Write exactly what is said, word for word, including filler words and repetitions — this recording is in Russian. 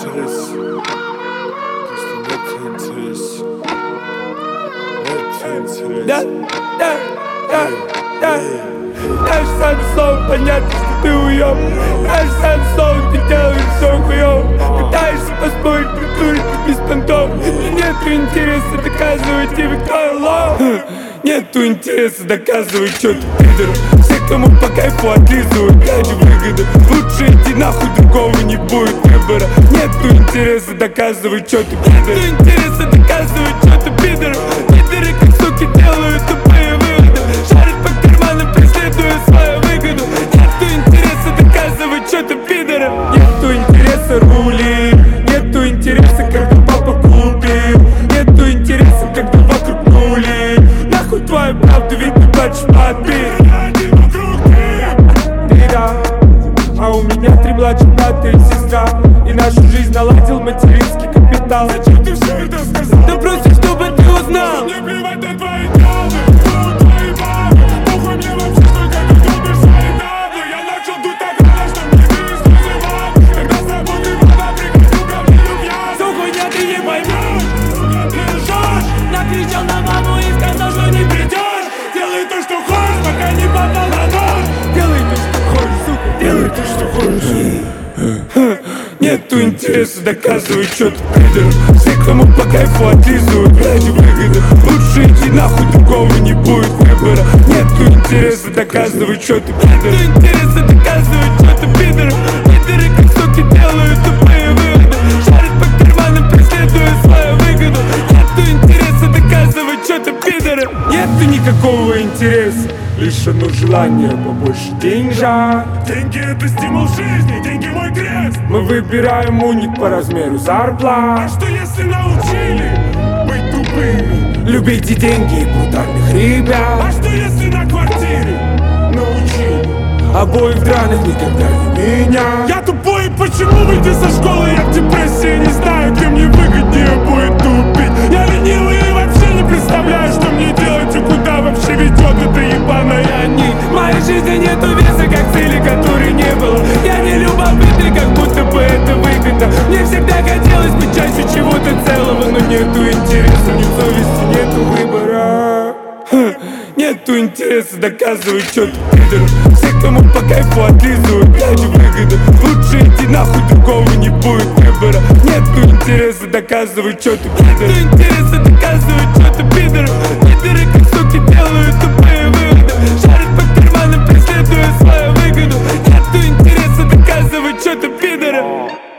интерес. Просто нет интерес. Нет интерес. Да, да, да, да. Наш сам сон, понятно, что ты уёб. Наш сам сон, ты делаешь всё хуёв. Пытаешься поспорить, придурить без понтов. И нету интереса доказывать тебе, кто я лох. Нету интереса доказывать, что ты пидор. Все, кому по кайфу отлизывают ради выгоды. Лучше иди нахуй, другого не будет выбора. Нету интереса доказывать, что ты пидор. Нету интереса доказывать, что ты пидор. Пидоры как суки делают тупые выводы. Шарят по карманам, преследуя свою выгоду. Нету интереса доказывать, что ты пидор. Нету интереса рули. Нету интереса, когда папа купил. Нету интереса, когда вокруг нули. Нахуй твою правду, ведь ты плачешь под бит. Ты да, а у меня три младших брата и сестра. И нашу жизнь наладил материнский капитал. Зачем ты все это сказал? Да просто чтобы ты узнал. Мне плевать на твои травмы, кто твои бабы. Похуй мне вообще, только ты любишь свои табли. Я начал дуть так рано, что мне вылез вызывал. Когда с тобой ты вода, прикажу ко мне любя. Всё хуйня, ты не поймешь. Ты лжешь, Накричал на маму и сказал, что не придешь. делай то, что хочешь, пока не попал на нож. Делай то, что хочешь, сука, делай то, что хочешь. Нету интереса доказывать, что ты пидор. Все, кому по кайфу отлизывают ради выгоды. Лучше иди нахуй, другого не будет выбора. Нету интереса доказывать, что ты пидор. Нету интереса доказывать, что ты пидор. Пидоры как суки делают тупые выводы. Шарят по карманам, преследуя свою выгоду. Нету интереса доказывать, что ты пидор. Нету никакого интереса, лишь одно желание побольше деньжат. Деньги — это стимул жизни, деньги — мой крест. Мы выбираем уник по размеру А зарплат. что если научили быть тупыми? Любите деньги и брутальных ребят. А что если на квартире научили? Обоих драных никогда не меня. Я тупой, почему выйдя со школы я в депрессии? Не знаю, где мне выгоднее будет тупить. Я ленивый и вообще не представляю, что мне делать и куда вообще ведет эта ебаная нить. В моей жизни нету веса, как цели, которой не было. Я не любопытный, как будто бы это выгодно. Мне всегда хотелось быть частью чего-то целого, но нету интереса, ни совести, нету выбора. Ха, нету интереса доказывать, что ты пидор. Все, кому по кайфу отлизывают ради выгоды. Лучше иди нахуй, другого не будет выбора. Нету интереса доказывать, что ты пидор. Нету интереса доказывать, что ты пидор. Пидоры как суки делают тупые выводы. Шарят по карманам, преследуя свою выгоду. Нету интереса доказывать, что ты пидор.